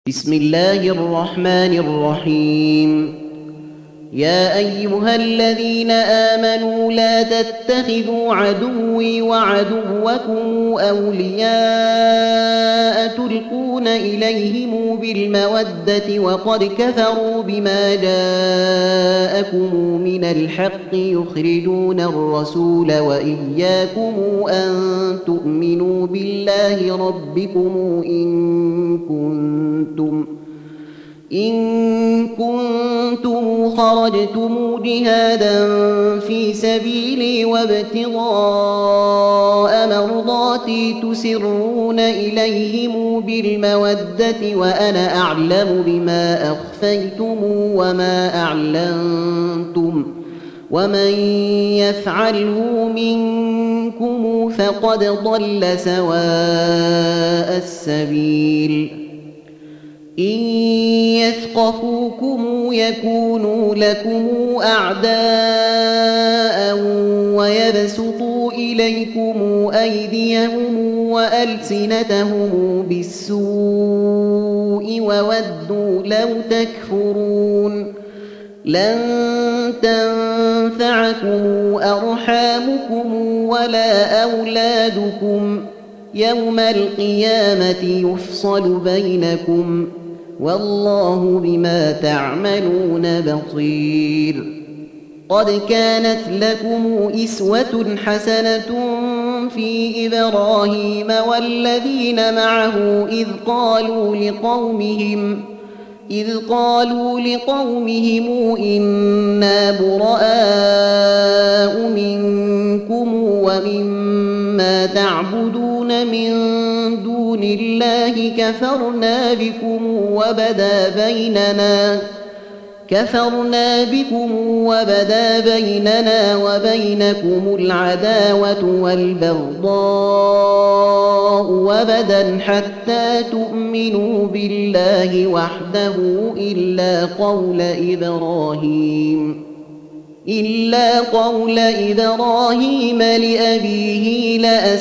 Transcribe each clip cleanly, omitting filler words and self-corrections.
بسم الله الرحمن الرحيم. يا أيها الذين آمنوا لا تتخذوا عدوي وعدوكم أولياء تلقون إليهم بالمودة وقد كفروا بما جاءكم من الحق يخرجون الرسول وإياكم أن تؤمنوا بالله ربكم إن كنتم خرجتم جهادا في سبيلي وابتغاء مرضاتي تسرون إليهم بالمودة وأنا أعلم بما أخفيتم وما أعلنتم ومن يفعله منكم فقد ضل سواء السبيل. إن يثقفوكم يكونوا لكم أعداء ويبسطوا إليكم أيديهم وألسنتهم بالسوء وودوا لو تكفرون. لن تنفعكم أرحامكم ولا أولادكم يوم القيامة يفصل بينكم والله بما تعملون بصير. قد كانت لكم إسوة حسنة في إبراهيم والذين معه إذ قالوا لقومهم إنا براء منكم ومما تعبدون من دون الله كفرنا بكم وبدا بيننا وبينكم العداوة والبغضاء وبدا حتى تؤمنوا بالله وحده إلا قول إبراهيم لأبيه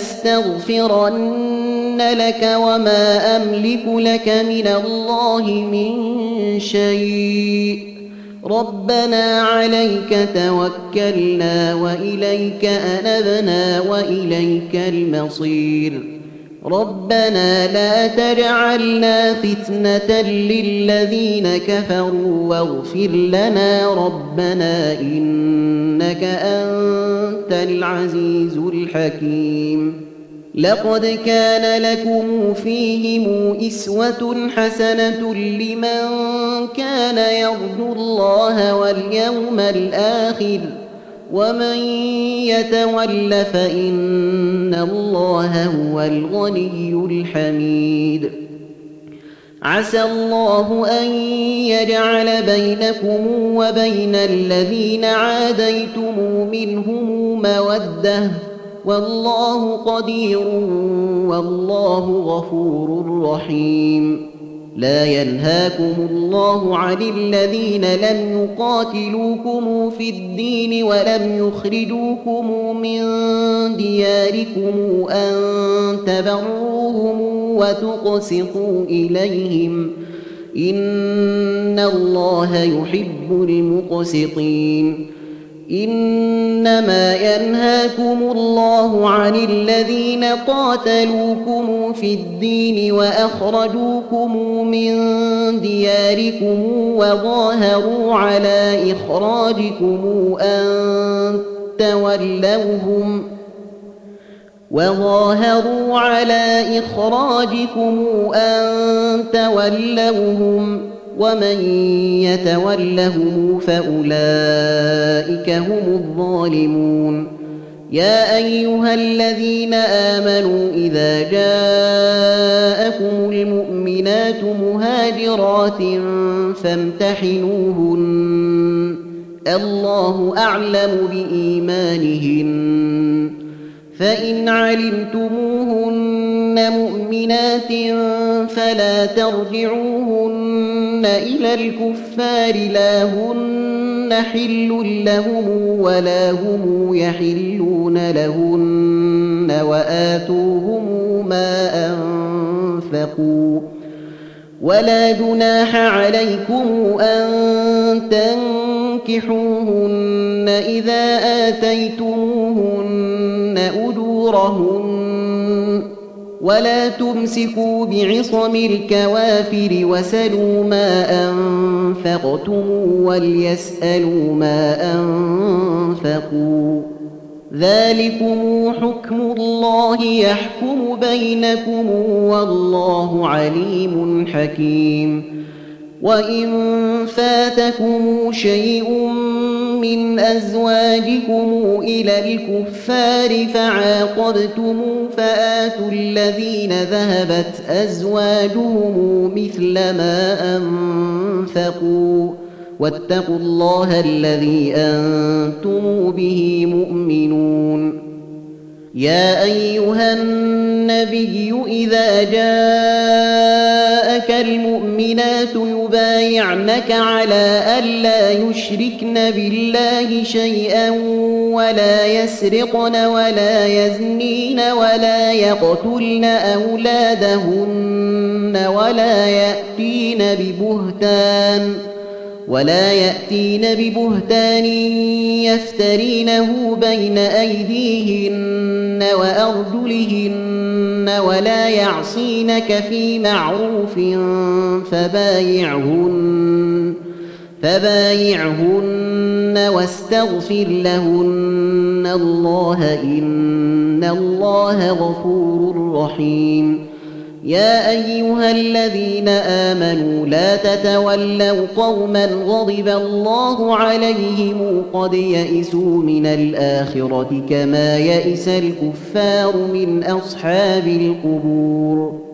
لأستغفرن لك وما أملك لك من الله من شيء ربنا عليك توكلنا وإليك أنبنا وإليك المصير. ربنا لا تجعلنا فتنة للذين كفروا واغفر لنا ربنا إنك أنت العزيز الحكيم. لقد كان لكم فيهم إسوة حسنة لمن كان يرجو الله واليوم الآخر ومن يتول فإن الله هو الغني الحميد. عسى الله أن يجعل بينكم وبين الذين عاديتم منهم مودة والله قدير والله غفور رحيم. لا ينهاكم الله عن الذين لم يقاتلوكم في الدين ولم يخرجوكم من دياركم أن تبروهم وتقسطوا إليهم إن الله يحب المقسطين. إنما ينهاكم الله عن الذين قاتلوكم في الدين وأخرجوكم من دياركم وظاهروا على إخراجكم أن تولوهم ومن يتولهم فأولئك هم الظالمون. يا أيها الذين آمنوا إذا جاءكم المؤمنات مهاجرات فامتحنوهن الله أعلم بإيمانهن فإن علمتموهن مؤمنات فلا ترجعوهن إلى الكفار لا هن حل لهم ولا هم يحلون لهن وآتوهم ما أنفقوا ولا جناح عليكم أن تنكحوهن إذا آتيتموهن أجورهن ولا تمسكوا بعصم الكوافر وسلوا ما أنفقتم وليسألوا ما أنفقوا ذلكم حكم الله يحكم بينكم والله عليم حكيم وإن فاتكم شيء من أزواجكم إلى الكفار فعاقبتم فآتوا الذين ذهبت أزواجهم مثل ما أنفقوا واتقوا الله الذي أنتم به مؤمنون يا أيها النبي إذا جاءك المؤمنات يبايعنك على ألا يشركن بالله شيئا ولا يسرقن ولا يزنين ولا يقتلن أولادهن ولا يأتين ببهتان يفترينه بين أيديهن وأرجلهن ولا يعصينك في معروف فبايعهن واستغفر لهن الله إن الله غفور رحيم يا أيها الذين آمنوا لا تتولوا قوما غضب الله عليهم قد يئسوا من الآخرة كما يئس الكفار من أصحاب القبور